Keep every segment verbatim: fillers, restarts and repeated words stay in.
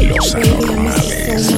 Los Anormales.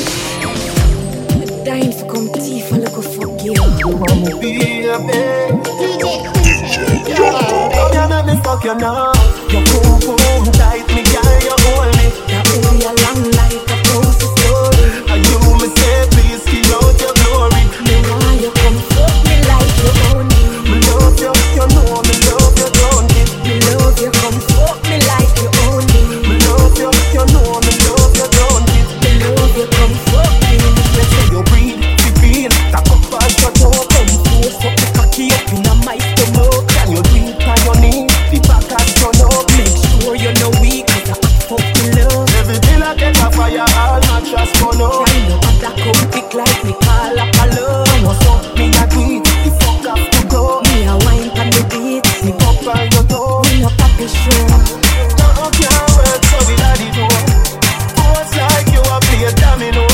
Dying for come tea for look for you. You wanna be a babe? D J Yoko. You make me fuck you now. You boom boom tight, me girl, you hold me. Now only a long like a post story. And you me say please kill out your glory. Me why you come fuck me like you own me. Me love you, you know me love you, don't it? Me love you, come fuck me like you own me. Me love you, you know me love you, don't it? Me love you, come fuck me. Let's say you breathe, you feel, tack up and shut up. Come force fuck the cocky up in a my stomach. Can you do it on your knees? The back has turn up. Make sure you know weak, cause I fuck me love. Everything I get a fire, all mattress burn up. Try no other come pick like me call up a love. What's up, me a do it, the fuck have to go. Me a wine pan the beat. Me up on your toe. Me no papi show. Now can't work, so we had it all. Pose like you a play a domino.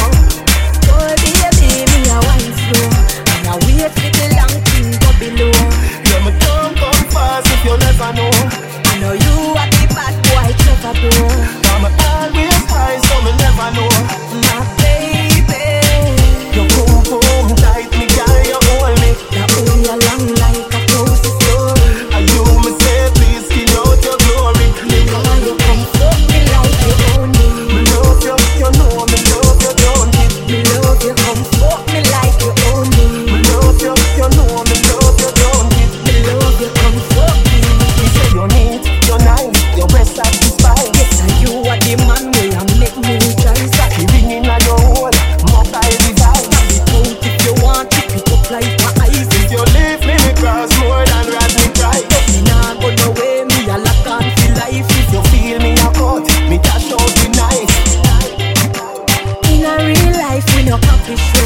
Oh baby, me a wine slow. And I wait for the long thing go below. Yeah, me don't come fast if you never know. I know you are the bad boy, Trevor bro. I'm always high, so me never know. My baby, You boom boom tight, me girl, you hold me. now only a long like a post story. And you me say please kill out your glory. Me why you come fuck me like you own me. Me love you, you know me love you, don't it? Me love you, come fuck me like you own me. Me love you, you know me love you, don't it? Me love you, come fuck me. You say you neat, you nice, your breast satisfied. Yes, and you are the man where I make me rejoice. I The ringing on your hole, mobile device. be out if you want to pick up like my eyes. If you leave me, me cross more than rat me cry. Me nah go no way, me a lock on for life. If you feel me a cut, me dash out the knife. In a real life, we no copy show.